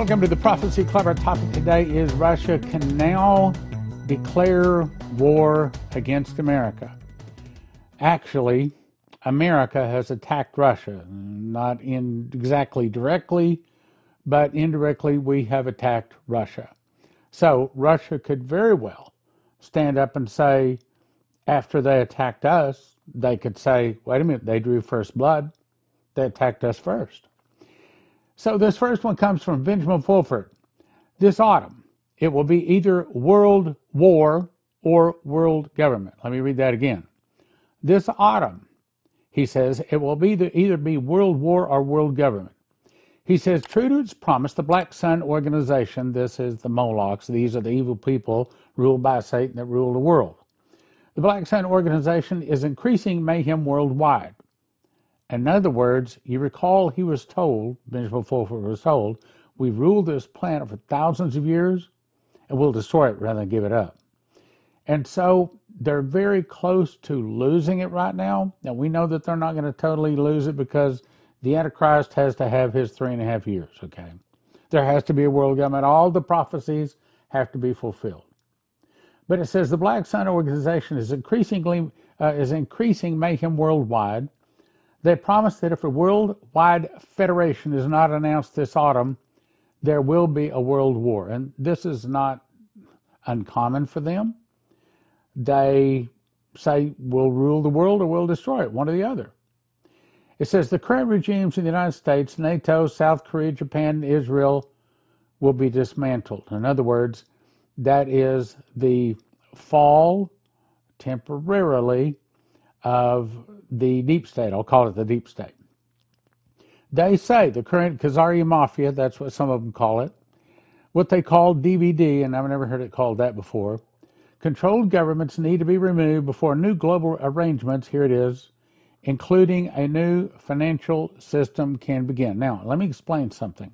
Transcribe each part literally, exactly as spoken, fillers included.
Welcome to the Prophecy Club. Our topic today is Russia can now declare war against America. Actually, America has attacked Russia, not in exactly directly, but indirectly we have attacked Russia. So Russia could very well stand up and say, after they attacked us, they could say, wait a minute, they drew first blood. They attacked us first. So this first one comes from Benjamin Fulford. This autumn, it will be either world war or world government. Let me read that again. This autumn, he says, it will be the, either be world war or world government. He says, true to its promise, the Black Sun organization, this is the Molochs, these are the evil people ruled by Satan that rule the world. The Black Sun organization is increasing mayhem worldwide. In other words, you recall he was told, Benjamin Fulford was told, we've ruled this planet for thousands of years and we'll destroy it rather than give it up. And so they're very close to losing it right now. And we know that they're not going to totally lose it because the Antichrist has to have his three and a half years, okay? There has to be a world government. All the prophecies have to be fulfilled. But it says the Black Sun organization is increasingly uh, is increasing mayhem worldwide. They promise that if a worldwide federation is not announced this autumn, there will be a world war. And this is not uncommon for them. They say we'll rule the world or we'll destroy it, one or the other. It says the current regimes in the United States, NATO, South Korea, Japan, and Israel will be dismantled. In other words, that is the fall temporarily of the deep state. I'll call it the deep state. They say the current Khazari Mafia, that's what some of them call it, what they call D V D, and I've never heard it called that before, controlled governments need to be removed before new global arrangements, here it is, including a new financial system can begin. Now, let me explain something.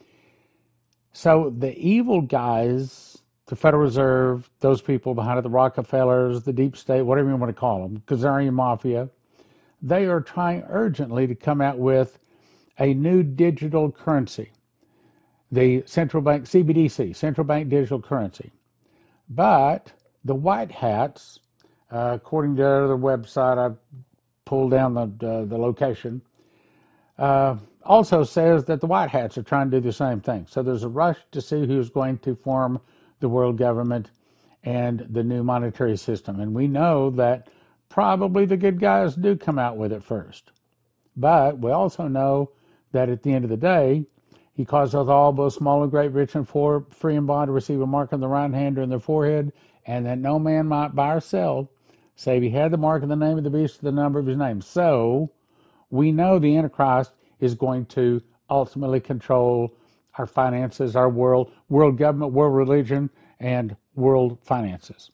So the evil guys, the Federal Reserve, those people behind it, the Rockefellers, the deep state, whatever you want to call them, Khazarian Mafia, they are trying urgently to come out with a new digital currency, the central bank, C B D C, central bank digital currency. But the white hats, uh, according to their website, I've pulled down the, uh, the location, uh, also says that the white hats are trying to do the same thing. So there's a rush to see who's going to form the world government and the new monetary system. And we know that probably the good guys do come out with it first. But we also know that at the end of the day, he causeth all, both small and great, rich and poor, free and bond, to receive a mark on the right hand or in their forehead, and that no man might buy or sell, save he had the mark of the name of the beast or the number of his name. So we know the Antichrist is going to ultimately control our finances, our world, world government, world religion, and world finances.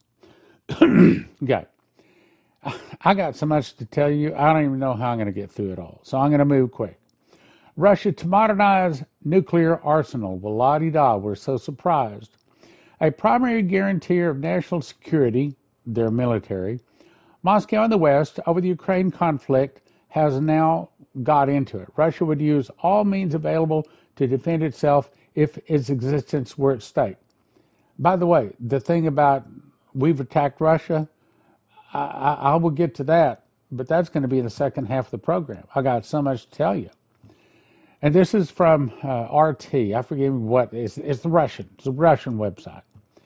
Okay. I got so much to tell you, I don't even know how I'm going to get through it all. So I'm going to move quick. Russia to modernize nuclear arsenal. Well, la-di-da, we're so surprised. A primary guarantor of national security, their military, Moscow and the West, over the Ukraine conflict, has now got into it. Russia would use all means available to defend itself if its existence were at stake. By the way, the thing about we've attacked Russia, I, I, I will get to that, but that's going to be in the second half of the program. I got so much to tell you. And this is from uh, R T. I forget what. It's, it's the Russian. It's a Russian website.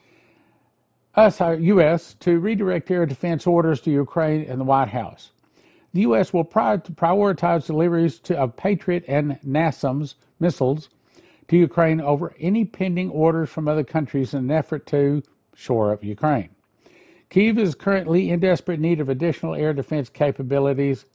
Us, our U S, to redirect air defense orders to Ukraine and the White House. The U S will pri- prioritize deliveries to, of Patriot and NASAMS missiles to Ukraine over any pending orders from other countries in an effort to shore up Ukraine. Kyiv is currently in desperate need of additional air defense capabilities.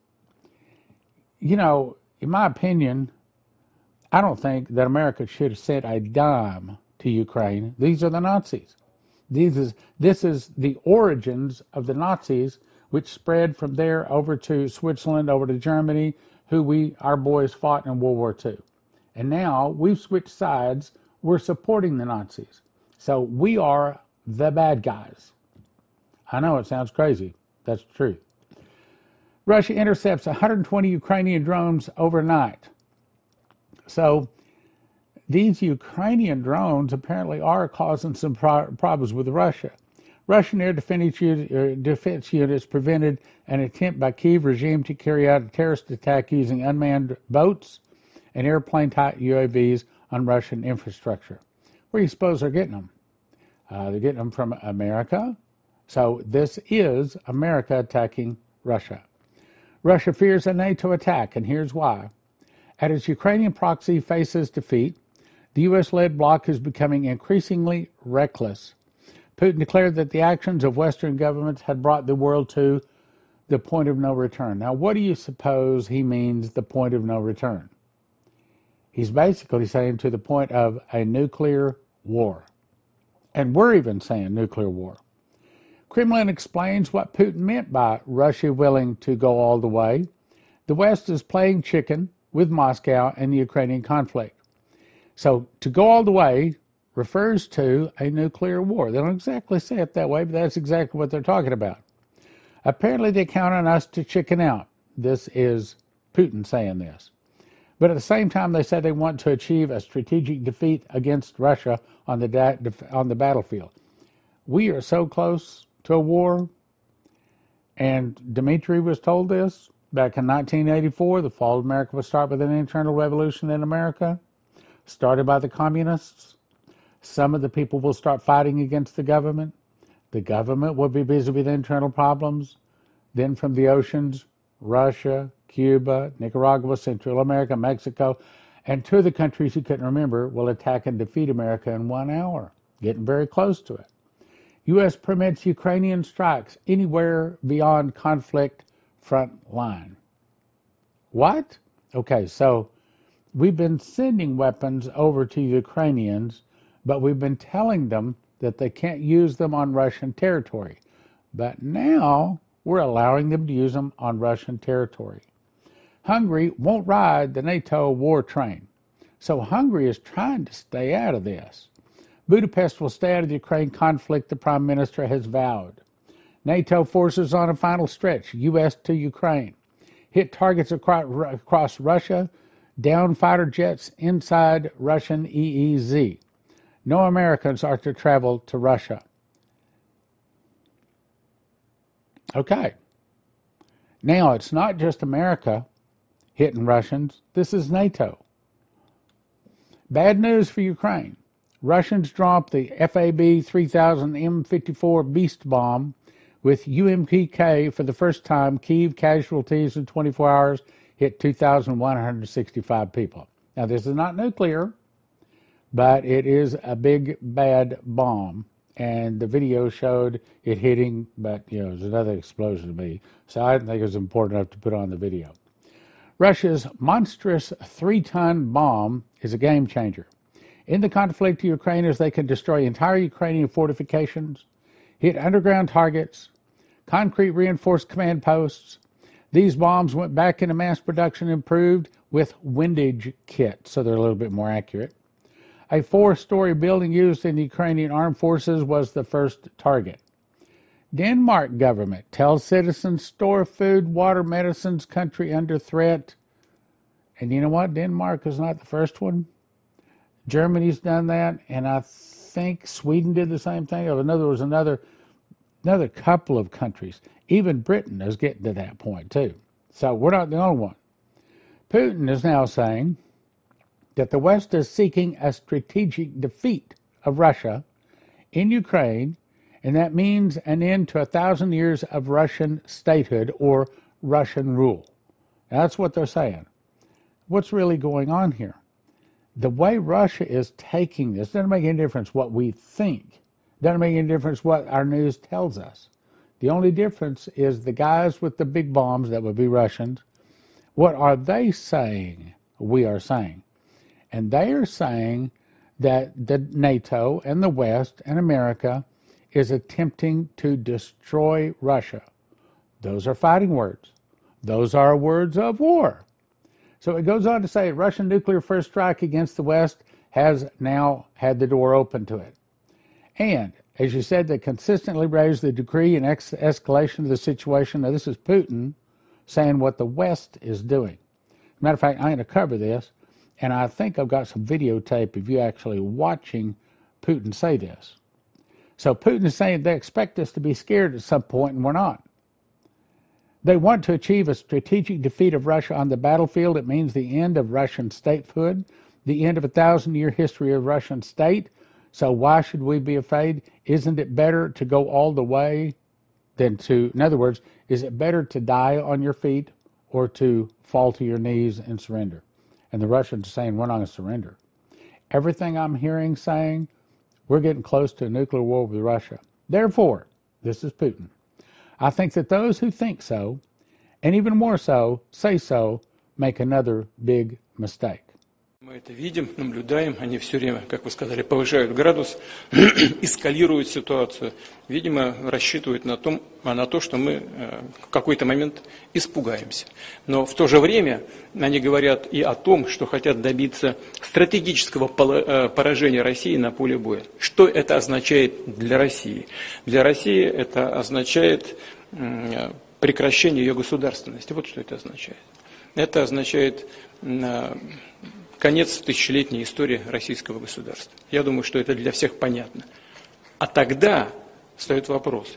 You know, in my opinion, I don't think that America should have sent a dime to Ukraine. These are the Nazis. These is, this is the origins of the Nazis, which spread from there over to Switzerland, over to Germany, who we, our boys fought in World War Two. And now we've switched sides. We're supporting the Nazis. So we are the bad guys. I know it sounds crazy. That's the truth. Russia intercepts one hundred twenty Ukrainian drones overnight. So these Ukrainian drones apparently are causing some pro- problems with Russia. Russian air defense, unit, defense units prevented an attempt by Kyiv regime to carry out a terrorist attack using unmanned boats and airplane-type U A Vs on Russian infrastructure. Where do you suppose they're getting them? Uh, they're getting them from America. So this is America attacking Russia. Russia fears a NATO attack, and here's why. As its Ukrainian proxy faces defeat, the U S-led bloc is becoming increasingly reckless. Putin declared that the actions of Western governments had brought the world to the point of no return. Now, what do you suppose he means, the point of no return? He's basically saying to the point of a nuclear war. And we're even saying nuclear war. Kremlin explains what Putin meant by Russia willing to go all the way. The West is playing chicken with Moscow and the Ukrainian conflict. So to go all the way refers to a nuclear war. They don't exactly say it that way, but that's exactly what they're talking about. Apparently they count on us to chicken out. This is Putin saying this. But at the same time, they said they want to achieve a strategic defeat against Russia on the, da- on the battlefield. We are so close to a war, and Dmitry was told this back in nineteen eighty-four. The fall of America would start with an internal revolution in America, started by the communists. Some of the people will start fighting against the government. The government will be busy with internal problems. Then from the oceans, Russia, Cuba, Nicaragua, Central America, Mexico, and two of the countries you couldn't remember will attack and defeat America in one hour, getting very close to it. U S permits Ukrainian strikes anywhere beyond conflict front line. What? Okay, so we've been sending weapons over to Ukrainians, but we've been telling them that they can't use them on Russian territory. But now we're allowing them to use them on Russian territory. Hungary won't ride the NATO war train. So Hungary is trying to stay out of this. Budapest will stay out of the Ukraine conflict, the Prime Minister has vowed. NATO forces on a final stretch, U S to Ukraine. Hit targets across, across Russia, down fighter jets inside Russian E E Z. No Americans are to travel to Russia. Okay. Now, it's not just America hitting Russians. This is NATO. Bad news for Ukraine. Russians dropped the F A B three thousand M fifty-four Beast bomb with U M P K for the first time. Kyiv casualties in twenty-four hours hit two thousand one hundred sixty-five people. Now, this is not nuclear, but it is a big, bad bomb. And the video showed it hitting, but, you know, it was another explosion to me. So I didn't think it was important enough to put on the video. Russia's monstrous three-ton bomb is a game changer. In the conflict, Ukrainians, they can destroy entire Ukrainian fortifications, hit underground targets, concrete reinforced command posts. These bombs went back into mass production, improved with windage kits, so they're a little bit more accurate. A four-story building used in the Ukrainian armed forces was the first target. Denmark government tells citizens store food, water, medicines, country under threat. And you know what? Denmark is not the first one. Germany's done that, and I think Sweden did the same thing. In other words, another, another couple of countries. Even Britain is getting to that point, too. So we're not the only one. Putin is now saying that the West is seeking a strategic defeat of Russia in Ukraine, and that means an end to a thousand years of Russian statehood or Russian rule. That's what they're saying. What's really going on here? The way Russia is taking this doesn't make any difference what we think. Doesn't make any difference what our news tells us. The only difference is the guys with the big bombs, that would be Russians, what are they saying we are saying? And they are saying that the NATO and the West and America is attempting to destroy Russia. Those are fighting words. Those are words of war. So it goes on to say Russian nuclear first strike against the West has now had the door open to it. And, as you said, they consistently raise the degree and ex- escalation of the situation. Now, this is Putin saying what the West is doing. Matter of fact, I'm going to cover this. And I think I've got some videotape of you actually watching Putin say this. So Putin is saying they expect us to be scared at some point, and we're not. They want to achieve a strategic defeat of Russia on the battlefield. It means the end of Russian statehood, the end of a thousand-year history of Russian state. So why should we be afraid? Isn't it better to go all the way than to, in other words, is it better to die on your feet or to fall to your knees and surrender? And the Russians are saying, we're not going to surrender. Everything I'm hearing saying, we're getting close to a nuclear war with Russia. Therefore, this is Putin. I think that those who think so, and even more so, say so, make another big mistake. Мы это видим, наблюдаем, они все время, как вы сказали, повышают градус, эскалируют ситуацию. Видимо, рассчитывают на, том, на то, что мы в какой-то момент испугаемся. Но в то же время они говорят и о том, что хотят добиться стратегического поражения России на поле боя. Что это означает для России? Для России это означает прекращение ее государственности. Вот что это означает. Это означает конец тысячелетней истории российского государства. Я думаю, что это для всех понятно. А тогда встает вопрос,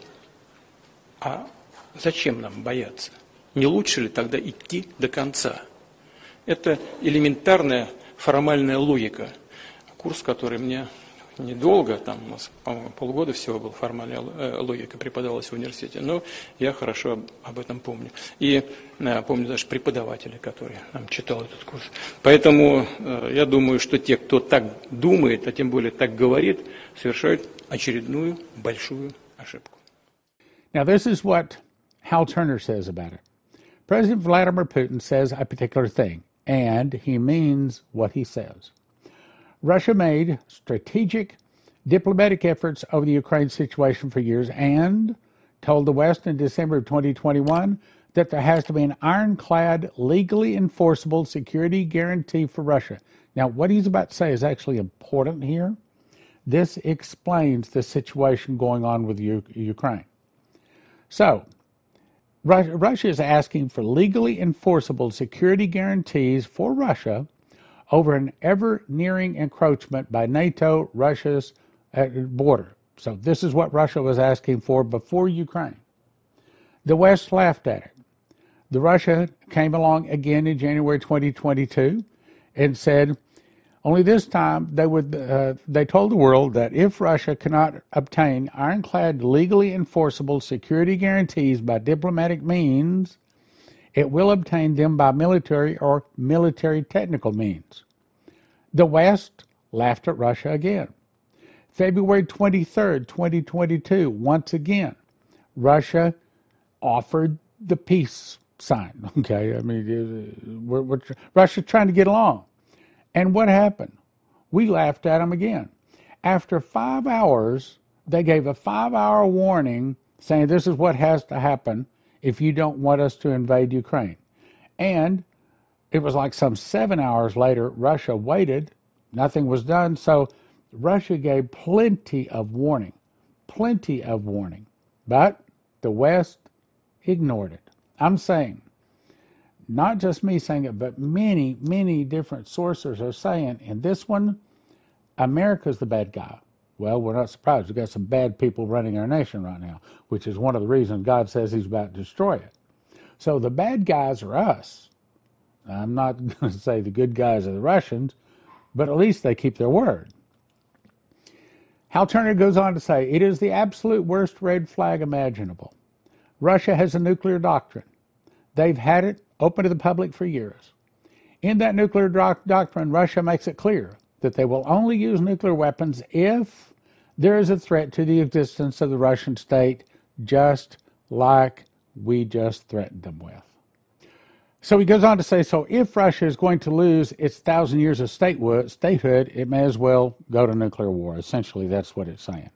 а зачем нам бояться? Не лучше ли тогда идти до конца? Это элементарная формальная логика. Курс, который мне недолго, там у нас, по-моему, полгода всего был формальная логика, преподавалась в университете, но я хорошо об этом помню. И э, помню даже преподавателя, который нам читал этот курс. Поэтому э, я думаю, что те, кто так думает, а тем более так говорит, совершают очередную большую ошибку. Now this is what Hal Turner says about it. President Vladimir Putin says a particular thing, and he means what he says. Russia made strategic diplomatic efforts over the Ukraine situation for years and told the West in December of twenty twenty-one that there has to be an ironclad, legally enforceable security guarantee for Russia. Now, what he's about to say is actually important here. This explains the situation going on with U- Ukraine. So, Russia, Russia is asking for legally enforceable security guarantees for Russia over an ever-nearing encroachment by NATO, Russia's border. So this is what Russia was asking for before Ukraine. The West laughed at it. The Russia came along again in January twenty twenty-two and said, only this time they would. Uh, they told the world that if Russia cannot obtain ironclad, legally enforceable security guarantees by diplomatic means, it will obtain them by military or military technical means. The West laughed at Russia again. February twenty-third, twenty twenty-two, once again, Russia offered the peace sign. Okay, I mean, we're, we're, Russia's trying to get along. And what happened? We laughed at them again. After five hours, they gave a five-hour warning saying this is what has to happen if you don't want us to invade Ukraine. And it was like some seven hours later, Russia waited, nothing was done, so Russia gave plenty of warning, plenty of warning. But the West ignored it. I'm saying, not just me saying it, but many, many different sources are saying, in this one, America's the bad guy. Well, we're not surprised. We've got some bad people running our nation right now, which is one of the reasons God says he's about to destroy it. So the bad guys are us. I'm not going to say the good guys are the Russians, but at least they keep their word. Hal Turner goes on to say, it is the absolute worst red flag imaginable. Russia has a nuclear doctrine. They've had it open to the public for years. In that nuclear doc- doctrine, Russia makes it clear that they will only use nuclear weapons if there is a threat to the existence of the Russian state, just like we just threatened them with. So he goes on to say, so if Russia is going to lose its thousand years of statehood, statehood, it may as well go to nuclear war. Essentially, that's what it's saying.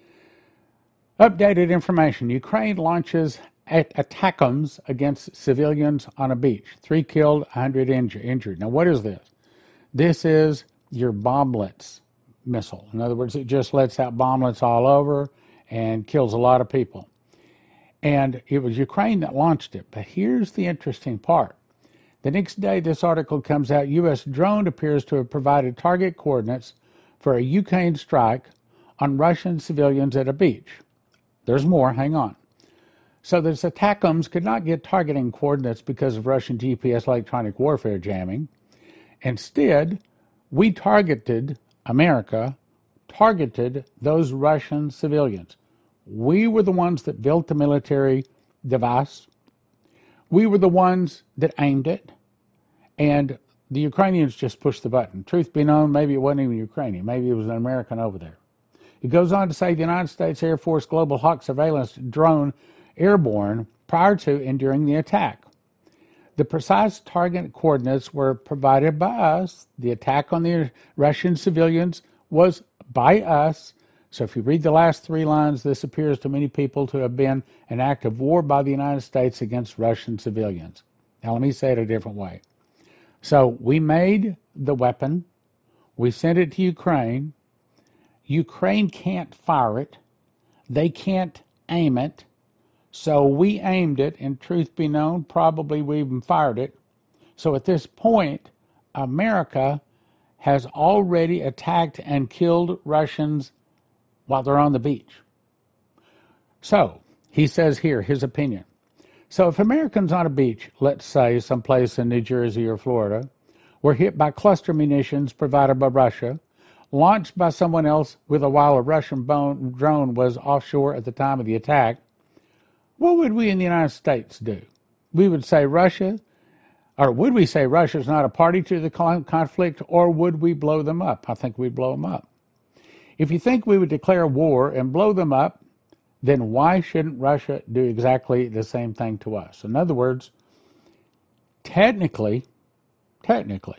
Updated information. Ukraine launches attackums against civilians on a beach. Three killed, one hundred injured. injured. Now, what is this? This is your bomblets missile. In other words, it just lets out bomblets all over and kills a lot of people. And it was Ukraine that launched it. But here's the interesting part. The next day this article comes out, U S drone appears to have provided target coordinates for a Ukraine strike on Russian civilians at a beach. There's more, hang on. So the ATACMS could not get targeting coordinates because of Russian G P S electronic warfare jamming. Instead, we targeted, America, targeted those Russian civilians. We were the ones that built the military device. We were the ones that aimed it. And the Ukrainians just pushed the button. Truth be known, maybe it wasn't even Ukrainian. Maybe it was an American over there. It goes on to say the United States Air Force Global Hawk surveillance drone airborne prior to and during the attack. The precise target coordinates were provided by us. The attack on the Russian civilians was by us. So if you read the last three lines, this appears to many people to have been an act of war by the United States against Russian civilians. Now let me say it a different way. So we made the weapon. We sent it to Ukraine. Ukraine can't fire it. They can't aim it. So we aimed it, and truth be known, probably we even fired it. So at this point, America has already attacked and killed Russians while they're on the beach. So he says here, his opinion. So if Americans on a beach, let's say someplace in New Jersey or Florida, were hit by cluster munitions provided by Russia, launched by someone else with a while a Russian bone, drone was offshore at the time of the attack, what would we in the United States do? We would say Russia, or would we say Russia's not a party to the conflict, or would we blow them up? I think we'd blow them up. If you think we would declare war and blow them up, then why shouldn't Russia do exactly the same thing to us? In other words, technically, technically,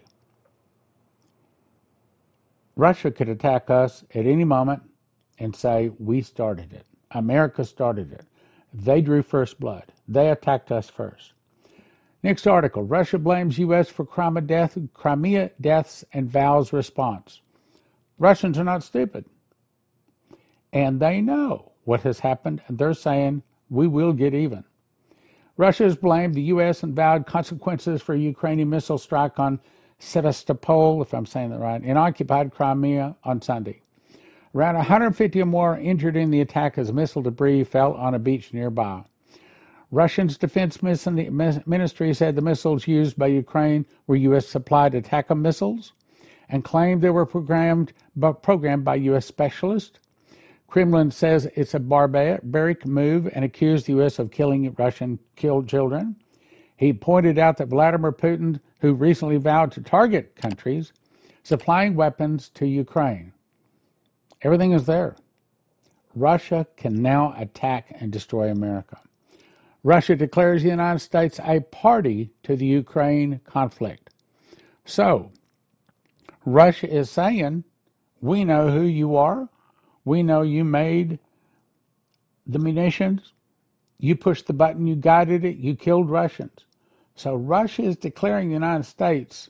Russia could attack us at any moment and say, we started it. America started it. They drew first blood. They attacked us first. Next article, Russia blames U S for Crimea, death, Crimea deaths and vows response. Russians are not stupid. And they know what has happened, and they're saying, we will get even. Russia has blamed the U S and vowed consequences for a Ukrainian missile strike on Sevastopol, if I'm saying that right, in occupied Crimea on Sunday. Around one hundred fifty or more injured in the attack as missile debris fell on a beach nearby. Russia's defense ministry said the missiles used by Ukraine were U S supplied ATACMS missiles and claimed they were programmed, programmed by U S specialists. Kremlin says it's a barbaric move and accused the U S of killing Russian killed children. He pointed out that Vladimir Putin, who recently vowed to target countries supplying weapons to Ukraine. Everything is there. Russia can now attack and destroy America. Russia declares the United States a party to the Ukraine conflict. So, Russia is saying, we know who you are. We know you made the munitions. You pushed the button, you guided it, you killed Russians. So Russia is declaring the United States.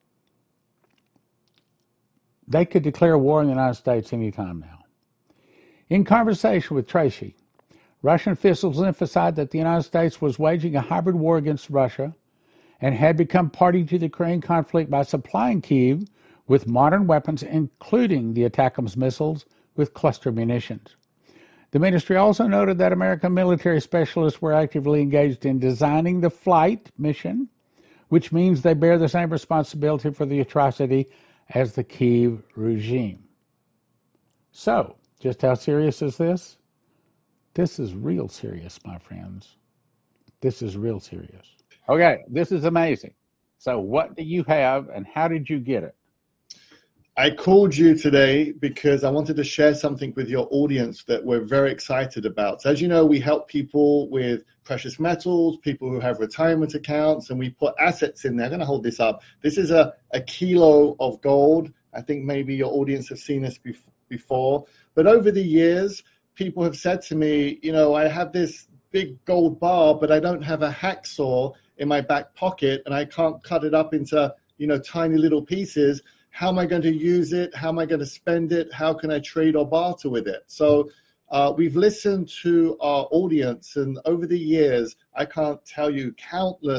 They could declare war on the United States anytime now. In conversation with Tracy, Russian officials emphasized that the United States was waging a hybrid war against Russia and had become party to the Ukraine conflict by supplying Kyiv with modern weapons, including the ATACMS missiles with cluster munitions. The ministry also noted that American military specialists were actively engaged in designing the flight mission, which means they bear the same responsibility for the atrocity as the Kyiv regime. So, just how serious is this? This is real serious, my friends. This is real serious. Okay, this is amazing. So what do you have and how did you get it? I called you today because I wanted to share something with your audience that we're very excited about. So as you know, we help people with precious metals, people who have retirement accounts, and we put assets in there. I'm going to hold this up. This is a, a kilo of gold. I think maybe your audience have seen this bef- before. But over the years, people have said to me, you know, I have this big gold bar, but I don't have a hacksaw in my back pocket, and I can't cut it up into, you know, tiny little pieces. How am I going to use it? How am I going to spend it? How can I trade or barter with it? So uh, we've listened to our audience, and over the years, I can't tell you countless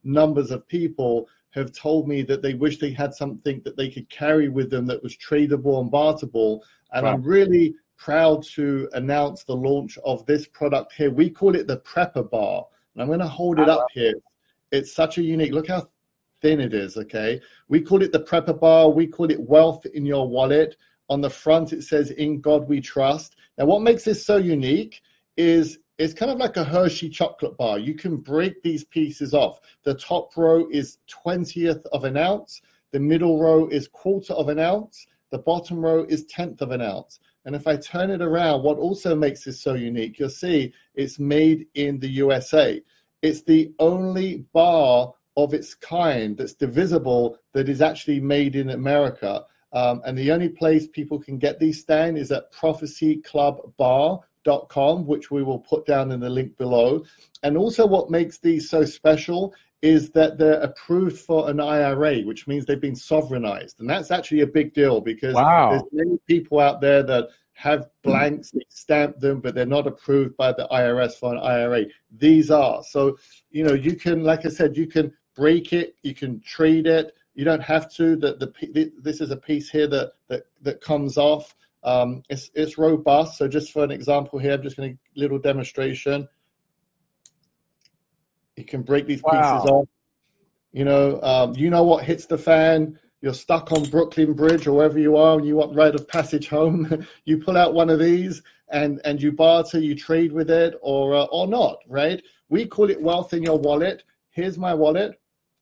numbers of people have told me that they wish they had something that they could carry with them that was tradable and barterable. And Right. I'm really proud to announce the launch of this product here. We call it the Prepper Bar. And I'm going to hold it up here. It's such a unique, look how thin it is, okay? We call it the Prepper Bar. We call it Wealth in Your Wallet. On the front, it says, "In God We Trust." Now, what makes this so unique is it's kind of like a Hershey chocolate bar. You can break these pieces off. The top row is twentieth of an ounce. The middle row is quarter of an ounce. The bottom row is tenth of an ounce. And if I turn it around, what also makes this so unique, you'll see it's made in the U S A. It's the only bar of its kind that's divisible that is actually made in America. Um, and the only place people can get these, Stan, is at prophecy club bar dot com, which we will put down in the link below. And also what makes these so special is that they're approved for an I R A, which means they've been sovereignized. And that's actually a big deal because Wow. there's many people out there that have blanks, they stamp them, but they're not approved by the I R S for an I R A. These are. So, you know, you can, like I said, you can break it, you can trade it. You don't have to. The, the, this is a piece here that, that, that comes off. Um, it's, it's robust. So just for an example here, I'm just going to little demonstration. You can break these Wow. pieces off. You know, um, you know what hits the fan. You're stuck on Brooklyn Bridge or wherever you are and you want rite of passage home. You pull out one of these and, and you barter, you trade with it or, uh, or not, right? We call it wealth in your wallet. Here's my wallet.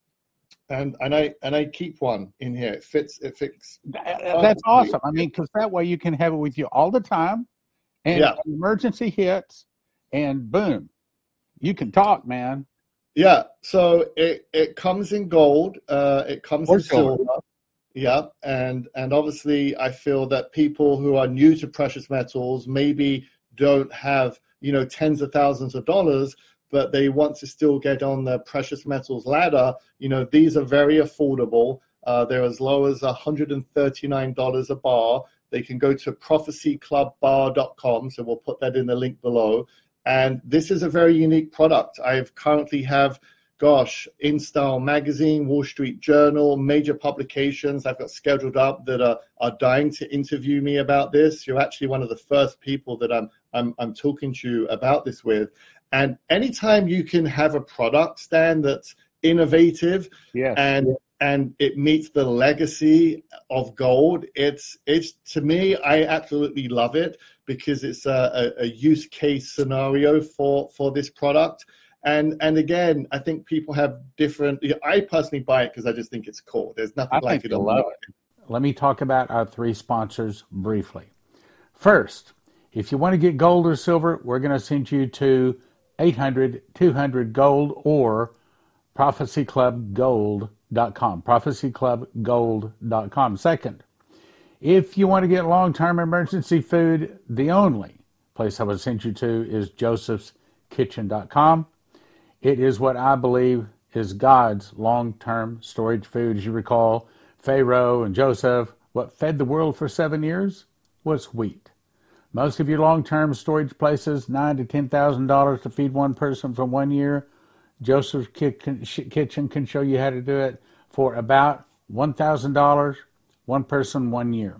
And, and I and I keep one in here. It fits. It fits. That's awesome. I mean, because that way you can have it with you all the time, and Yeah. an emergency hits, and boom, you can talk, man. Yeah. So it, it comes in gold. Uh, it comes Or in silver. silver. Yeah. And and obviously, I feel that people who are new to precious metals maybe don't have, you know, tens of thousands of dollars, but they want to still get on the precious metals ladder. You know, these are very affordable. Uh, they're as low as one hundred thirty-nine dollars a bar. They can go to prophecy club bar dot com. So we'll put that in the link below. And this is a very unique product. I currently have, gosh, InStyle Magazine, Wall Street Journal, major publications I've got scheduled up that are, are dying to interview me about this. You're actually one of the first people that I'm I'm, I'm talking to you about this with. And anytime you can have a product, Stan, that's innovative Yes. and and it meets the legacy of gold, it's it's to me, I absolutely love it because it's a, a, a use case scenario for for this product. And and again, I think people have different. I personally buy it because I just think it's cool. There's nothing I like think it you'll on the love market. Let me talk about our three sponsors briefly. First, if you want to get gold or silver, we're going to send you to eight hundred two hundred gold or prophecy club gold dot com. prophecy club gold dot com. Second, if you want to get long-term emergency food, the only place I would send you to is josephs kitchen dot com. It is what I believe is God's long-term storage food. As you recall, Pharaoh and Joseph, what fed the world for seven years was wheat. Most of your long-term storage places, nine to ten thousand dollars to feed one person for one year. Joseph's Kitchen can show you how to do it for about one thousand dollars, one person, one year.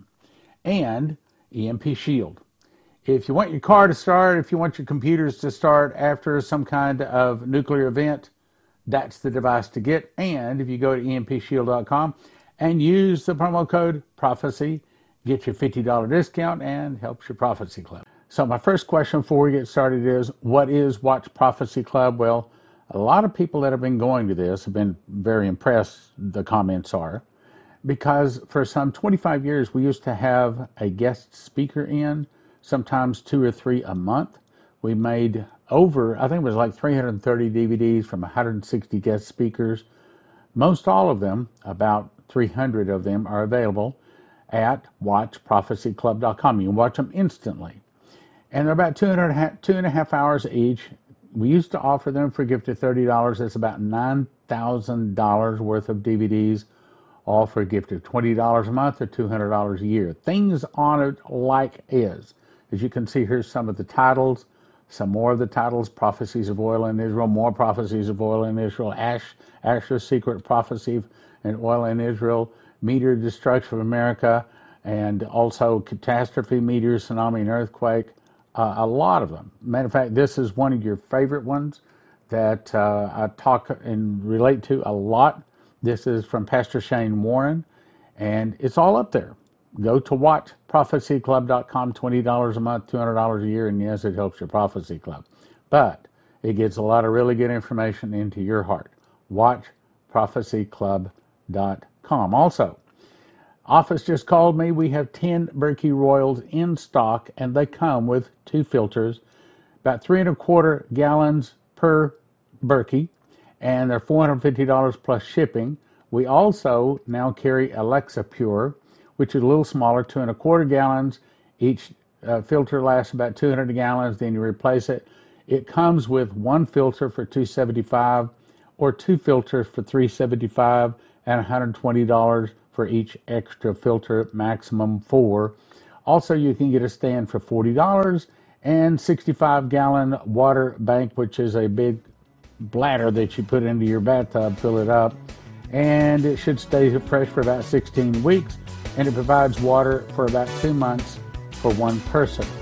And E M P Shield. If you want your car to start, if you want your computers to start after some kind of nuclear event, that's the device to get. And if you go to E M P shield dot com and use the promo code PROPHECY, get your fifty dollars discount and helps your Prophecy Club. So my first question before we get started is, what is Watch Prophecy Club? Well, a lot of people that have been going to this have been very impressed, the comments are, because for some twenty-five years we used to have a guest speaker in, sometimes two or three a month. We made over, I think it was like three hundred thirty D V Ds from one hundred sixty guest speakers. Most all of them, about three hundred of them, are available at watch prophecy club dot com. You can watch them instantly. And they're about two, hundred, two and a half hours each. We used to offer them for a gift of thirty dollars. That's about nine thousand dollars worth of D V Ds, all for a gift of twenty dollars a month or two hundred dollars a year. Things on it like is. As you can see, here's some of the titles, Some more of the titles: Prophecies of Oil in Israel, More Prophecies of Oil in Israel, Ash, Asher's Secret Prophecy and Oil in Israel, Meteor Destruction of America, and also Catastrophe, Meteor, Tsunami, and Earthquake. Uh, a lot of them. Matter of fact, this is one of your favorite ones that uh, I talk and relate to a lot. This is from Pastor Shane Warren, and it's all up there. Go to watch prophecy club dot com, twenty dollars a month, two hundred dollars a year, and yes, it helps your Prophecy Club. But it gets a lot of really good information into your heart. watch prophecy club dot com. Also, office just called me. We have ten Berkey Royals in stock, and they come with two filters, about three and a quarter gallons per Berkey, and they're four hundred fifty dollars plus shipping. We also now carry Alexa Pure, which is a little smaller, two and a quarter gallons. Each uh, filter lasts about two hundred gallons, then you replace it. It comes with one filter for two hundred seventy-five dollars or two filters for three hundred seventy-five dollars and one hundred twenty dollars for each extra filter, maximum four. Also, you can get a stand for forty dollars and sixty-five gallon water bank, which is a big bladder that you put into your bathtub, fill it up, and it should stay fresh for about sixteen weeks, and it provides water for about two months for one person.